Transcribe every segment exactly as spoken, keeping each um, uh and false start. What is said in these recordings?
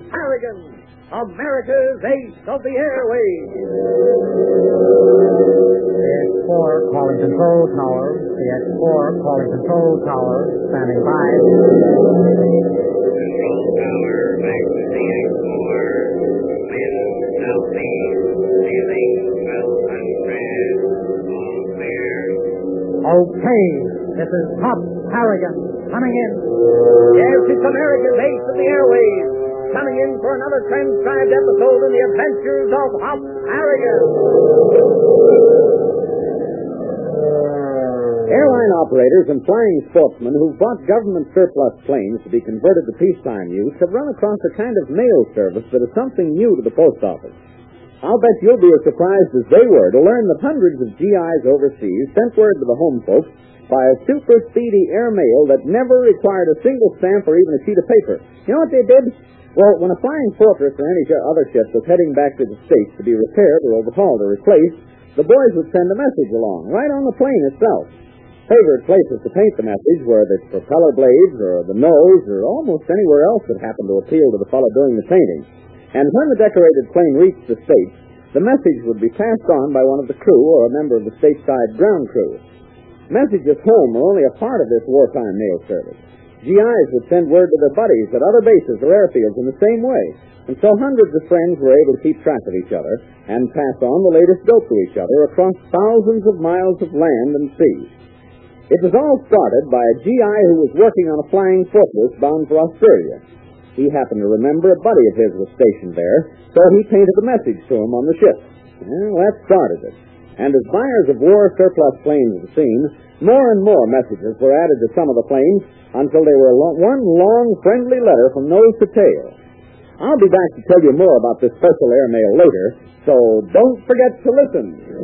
Harrigan, America's ace of the airways. C X four calling control tower. C X four calling control tower. Standing by. Control tower, back to C X four. Wind southeast, ceiling twelve hundred. All clear. Okay, this is Pop Harrigan coming in. Yes, it's America's ace of the airways, coming in for another transcribed episode in the adventures of Hop Harrigan. Airline operators and flying sportsmen who've bought government surplus planes to be converted to peacetime use have run across a kind of mail service that is something new to the post office. I'll bet you'll be as surprised as they were to learn that hundreds of G Is overseas sent word to the home folks by a super speedy air mail that never required a single stamp or even a sheet of paper. You know what they did? Well, when a flying fortress or any other ship was heading back to the States to be repaired or overhauled or replaced, the boys would send a message along, right on the plane itself. Favorite places to paint the message were the propeller blades or the nose or almost anywhere else that happened to appeal to the fellow doing the painting. And when the decorated plane reached the States, the message would be passed on by one of the crew or a member of the stateside ground crew. Messages home were only a part of this wartime mail service. G Is would send word to their buddies at other bases or airfields in the same way, and so hundreds of friends were able to keep track of each other and pass on the latest dope to each other across thousands of miles of land and sea. It was all started by a G I who was working on a flying fortress bound for Australia. He happened to remember a buddy of his was stationed there, so he painted a message to him on the ship. Well, that started it. And as buyers of war surplus planes were seen, more and more messages were added to some of the planes until they were lo- one long, friendly letter from nose to tail. I'll be back to tell you more about this special airmail later, so don't forget to listen.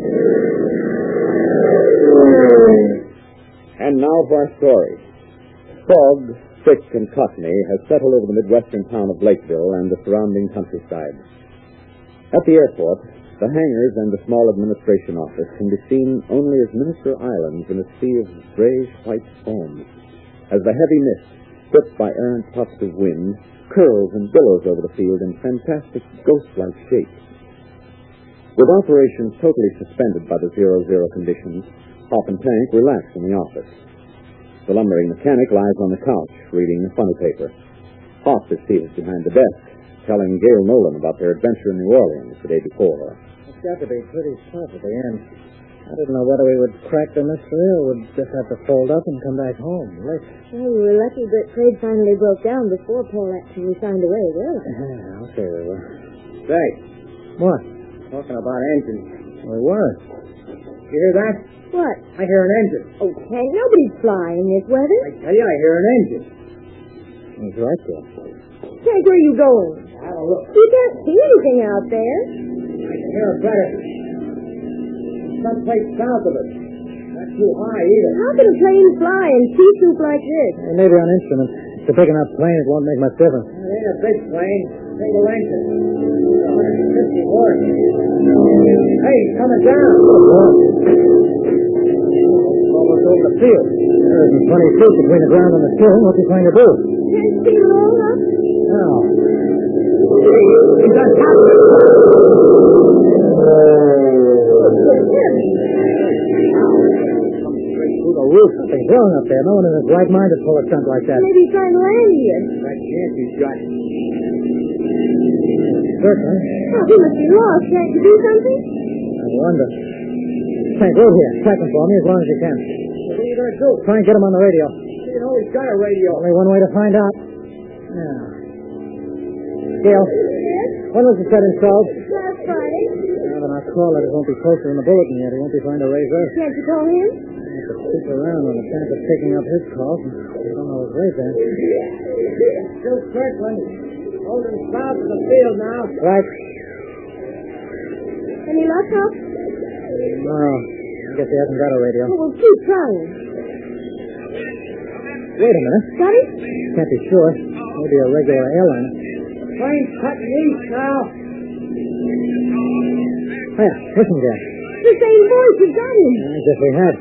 And now for our story. Fog, thick and cottony, has settled over the midwestern town of Blakeville and the surrounding countryside. At the airport, the hangars and the small administration office can be seen only as miniature islands in a sea of grayish-white foam, as the heavy mist, whipped by errant puffs of wind, curls and billows over the field in fantastic ghost-like shapes. With operations totally suspended by the zero-zero conditions, Hop and Tank relax in the office. The lumbering mechanic lies on the couch, reading the funny paper. Hop is seated behind the desk, telling Gail Nolan about their adventure in New Orleans the day before. It's got to be pretty tough at the end. I didn't know whether we would crack the mystery or would just have to fold up and come back home. Late. Well, we were lucky that trade finally broke down before Paul actually signed away, really. Yeah, okay, we were. Say, What? talking about engines. We were. You hear that? What? I hear an engine. Oh, Hank, nobody's flying this weather. I tell you, I hear an engine. He's right there. Hank, where are you going? Have a look. You can't see anything out there. I can hear it better. Someplace south of us. Not too high either. How can a plane fly in pea soup like this? Well, maybe on instruments. It's a big enough plane, it won't make much difference. It ain't a big plane. Single engine. one hundred fifty horse. Hey, it's coming down. Almost over the field. There isn't twenty feet between the ground and the ceiling. What's he trying to do? Can't see low enough? No. He's on top of it. Through the roof. Something's wrong up there. No one in his right mind would pull a stunt like that. Maybe he's trying to land here. That chance he's got. Certainly. Oh, he must be lost. Can't you do something? I wonder. Tank, wait here. Track him for me as long as you can. What are you going to do? Try and get him on the radio. You know he's got a radio. Only one way to find out. Now. Gail, Yes? when was the set installed? Last Friday. Now, then our call letters won't be posted in the bulletin yet. He won't be trying to raise us. Can't you call him? I have to stick around when the tank is taking up his calls. I don't know his rate then. Still circling. Holding south of the field now. Right. Any luck, Hop? No. I guess he hasn't got a radio. Oh, well, keep trying. Wait a minute. Got it? Can't be sure. Maybe a regular airline. Plane's cutting east now. There, listen, Gail. The same voice. You got him. I guess we had.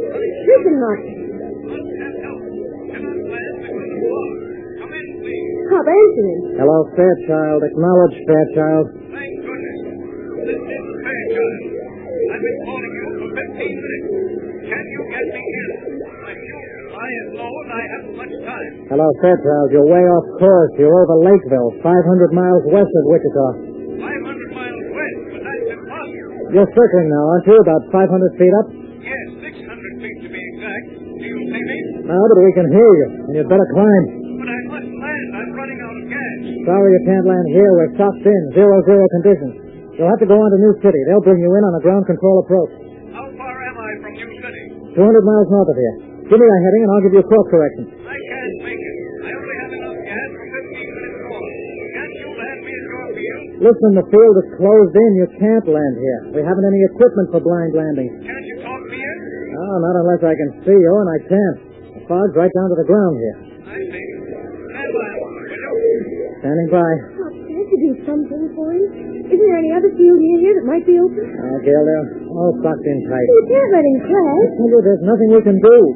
Listen, Hop. Pop, answer him. Hello, Fairchild. Acknowledge, Fairchild. Thank goodness. This is Fairchild. I've been calling you for fifteen minutes. Can you get me in? My fuel supply is low and I haven't much time. Hello, Fairchild. You're way off course. You're over Lakeville, five hundred miles west of Wichita. five hundred miles west, but that's impossible. You're circling now, aren't you? About five hundred feet up? Yes, six hundred feet to be exact. Do you see me? No, but we can hear you, and you'd better climb. But I must land. I'm running out of gas. Sorry you can't land here. We're stopped in. Zero-zero conditions. You'll have to go on to New City. They'll bring you in on a ground control approach. How far am I from New City? two hundred miles north of here. Give me a heading, and I'll give you a course correction. I can't make it. I only have enough gas for fifteen minutes more. Can't you land me at your field? Listen, the field is closed in. You can't land here. We haven't any equipment for blind landings. Can't you talk me in? Oh, not unless I can see you, and I can't. The fog's right down to the ground here. I see. Stand by, will you? Standing by. Pop, can't you do something for him? Isn't there any other field near here that might be open? Oh, Gail, they're all locked in tight. You can't let him crash. I tell you, there's nothing we can do.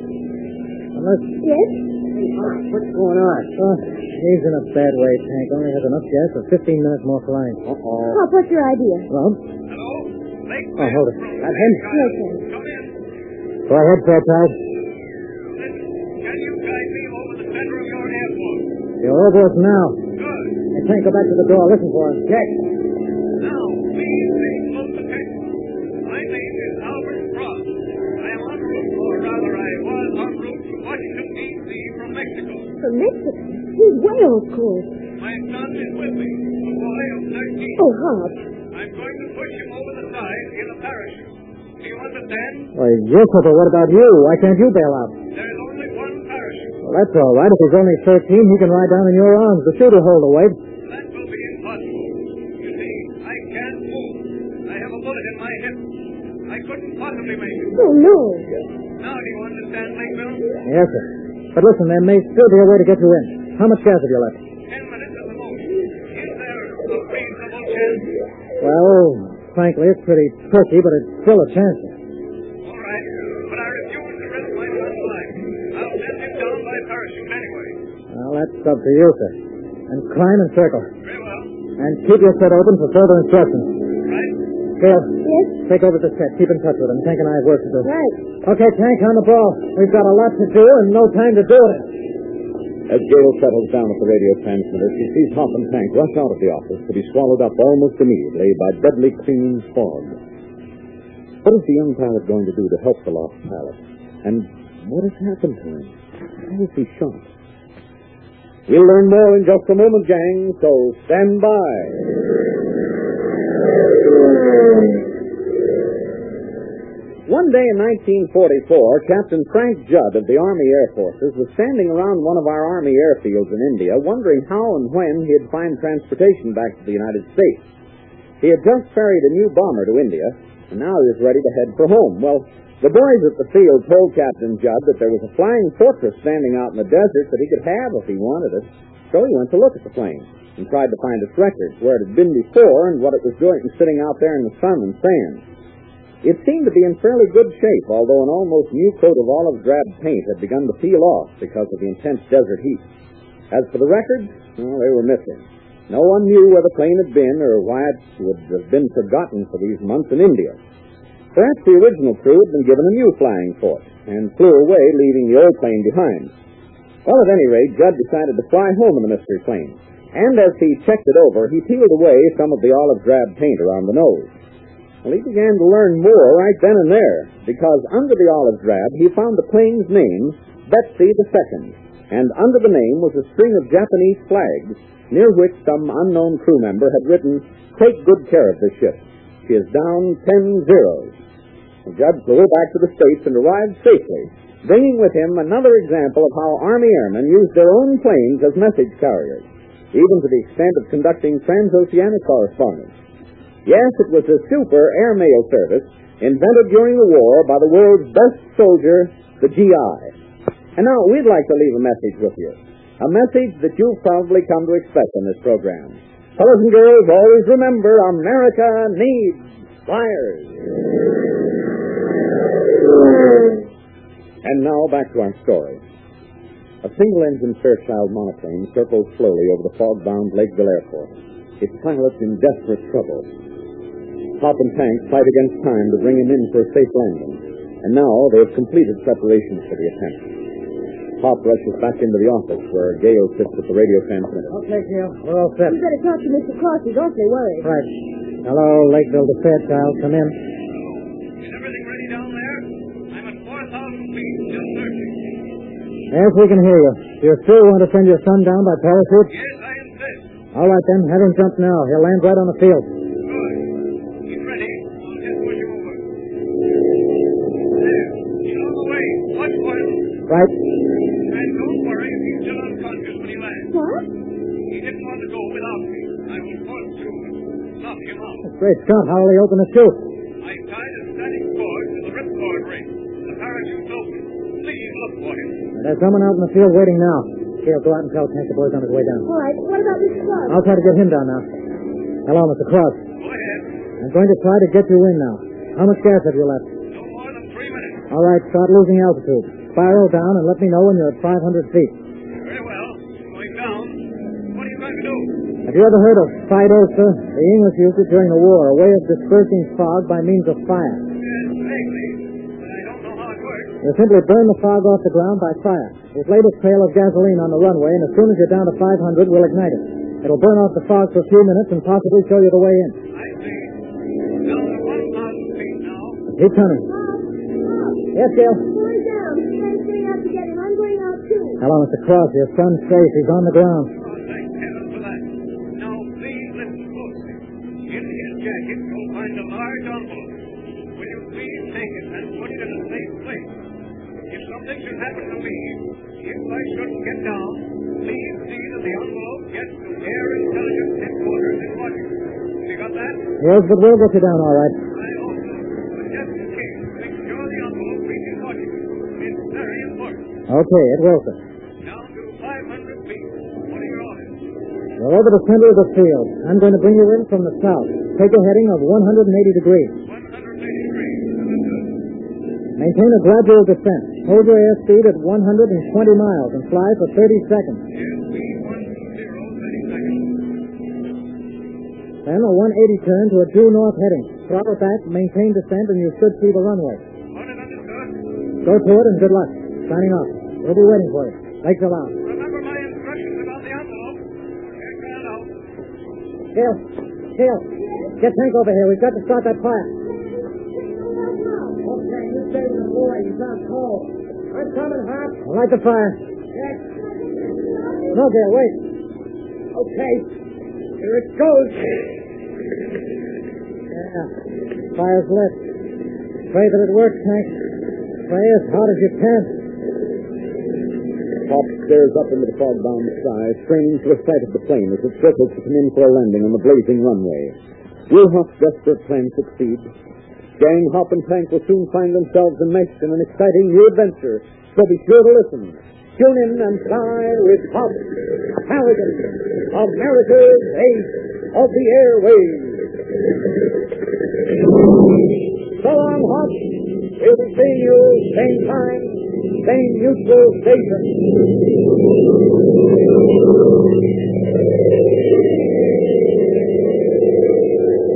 Unless... Yes? What's going on? Oh, he's in a bad way, Tank. Only has enough gas for fifteen minutes more flying. Uh-oh. Pop, what's your idea? Well, Hello? Lake oh, hold it. That's him. Yes, sir. Come in. Go ahead, Fairchild. Listen, can you guide me over the center of your airport? You're over us now. Good. Hey, Tank, go back to the door. Listen for us. Check. Now, please pay close attention. My name is Albert Frost. I am en route, or rather I was en route to Washington, D C from Mexico. From Mexico? He's way off course. My son is with me, a boy of thirteen. Oh, Hop. I'm going to push him over the side in a parachute. Do you understand? Why, Joseph, but what about you? Why can't you bail out? There's only one parachute. Well, that's all right. If he's only thirteen, he can ride down in your arms. The chute will hold the weight. That will be impossible. You see, I can't move. I have a bullet in my hip. I couldn't possibly make it. Oh, no. Now do you understand, Lakeville? Yes, sir. But listen, there may still be a way to get you in. How much gas have you left? Ten minutes at the most. Is there a reasonable chance? Well, frankly, it's pretty tricky, but it's still a chance. All right, but I refuse to risk my son's life. I'll send him down by parachute anyway. Well, that's up to you, sir. And climb and circle. Very well. And keep your set open for further instructions. Right? Gail, Yes? take over the set. Keep in touch with him. Tank and I have work to do. Right. Okay, Tank, on the ball. We've got a lot to do and no time to do it. As Gail settles down at the radio transmitter, she sees Hop and Tank rush out of the office to be swallowed up almost immediately by deadly clean fog. What is the young pilot going to do to help the lost pilot? And what has happened to him? How was he shot? We'll learn more in just a moment, gang, so stand by. One day in nineteen forty-four, Captain Frank Judd of the Army Air Forces was standing around one of our Army airfields in India, wondering how and when he'd find transportation back to the United States. He had just ferried a new bomber to India, and now he was ready to head for home. Well, the boys at the field told Captain Judd that there was a flying fortress standing out in the desert that he could have if he wanted it. So he went to look at the plane and tried to find its records, where it had been before and what it was doing sitting out there in the sun and sand. It seemed to be in fairly good shape, although an almost new coat of olive drab paint had begun to peel off because of the intense desert heat. As for the records, well, they were missing. No one knew where the plane had been or why it would have been forgotten for these months in India. Perhaps the original crew had been given a new flying force and flew away, leaving the old plane behind. Well, at any rate, Judd decided to fly home in the mystery plane. And as he checked it over, he peeled away some of the olive drab paint around the nose. Well, he began to learn more right then and there, because under the olive drab, he found the plane's name, Betsy the Second, and under the name was a string of Japanese flags, near which some unknown crew member had written, "Take good care of this ship. She is down ten zeros." The Judd flew back to the States and arrived safely, bringing with him another example of how Army airmen used their own planes as message carriers, even to the extent of conducting transoceanic correspondence. Yes, it was a super air mail service invented during the war by the world's best soldier, the G I. And now we'd like to leave a message with you, a message that you've probably come to expect on this program. Fellows and girls, always remember, America needs flyers. And now back to our story. A single-engine Fairchild monoplane circles slowly over the fog-bound Lakeville Airport, its pilot in desperate trouble. Hop and Tank fight against time to bring him in for a safe landing, and now they have completed preparations for the attempt. Hop rushes back into the office where Gale sits at the radio transmitter. Okay, Gale. We're all set. You better talk to Mister Cross. He's awfully worried. Right. Hello, Lakeville to Fairchild. Come in. Is everything ready down there? I'm at four thousand feet, just searching. Yes, we can hear you. Do you still want to send your son down by parachute? Yes, I insist. All right, then. Have him jump now. He'll land right on the field. Good. He's ready. I'll just push him over. There. He's on the way. Watch for him. Right. And don't worry if he's still unconscious when he lands. What? He didn't want to go without me. I was forced to. Knock him out. Great Scott. How will he open the chute? I tied a static cord to the ripcord ring. The parachute's open. Please look for him. There's someone out in the field waiting now. Gale, go out and tell Tank the boy's on his way down. All right. What about Mister Cross? I'll try to get him down now. Hello, Mister Cross. Go ahead. I'm going to try to get you in now. How much gas have you left? No more than three minutes. All right, start losing altitude. Spiral down and let me know when you're at five hundred feet. Very well. Going down. What are you going to do? Have you ever heard of Fido, sir? The English used it during the war, a way of dispersing fog by means of fire. Yes, vaguely. But I don't know how it works. You simply burn the fog off the ground by fire. We've laid a trail of gasoline on the runway, and as soon as you're down to five hundred, we'll ignite it. It'll burn off the fog for a few minutes and possibly show you the way in. I see. Down to one thousand feet now. Keep coming. Yes, Gale? Going down. He's getting out to get him. I'm going out, too. Hello, Mister Cross. Your son's safe. He's on the ground. Oh, thank heaven for that. Now, please listen closely. In his jacket, you'll find a large envelope. Will you please take it and put it in a safe place? If something should happen to me, if I shouldn't get down, please see that the envelope gets to Air Intelligence Headquarters in Washington. Have you got that? Yes, but we'll get you down all right. I hope so. But just in case, make sure the envelope reaches Washington. It's very important. Okay, it will, sir. Down to five hundred feet. What are your orders? We're over the center of the field. I'm going to bring you in from the south. Take a heading of one hundred eighty degrees. one hundred eighty degrees. Understood. Maintain a gradual descent. Hold your airspeed at one hundred twenty miles and fly for thirty seconds. Yes, V one two zero, thirty seconds. Then a one eighty turn to a due north heading. Throttle back, maintain descent, and you should see the runway. Order understood. Go to it and good luck. Signing off. We'll be waiting for you. Legs allowed. Remember my instructions about the envelope. Check that out. Gale, Gale, get Tank over here. We've got to start that fire. Okay, you stay with the boy. He's not cold. I'm coming, Hop. Light the fire. Yes. No, Gale, wait. Okay. Here it goes. Yeah, fire's lit. Pray that it works, Tank. Pray as hard as you can. Hop stares up into the fog-bound sky, straining to a sight of the plane as it circles to come in for a landing on the blazing runway. Will Hop's desperate plan succeed? Gang, Hop, and Tank will soon find themselves enmeshed in an exciting new adventure, so be sure to listen. Tune in and fly with Hop Harrigan, America's ace of the airwaves. So long, Hop. We'll see you same time, same neutral station.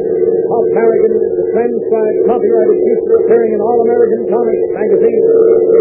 Hop Harrigan is the transcribed copyrighted feature appearing in All American Comics magazine.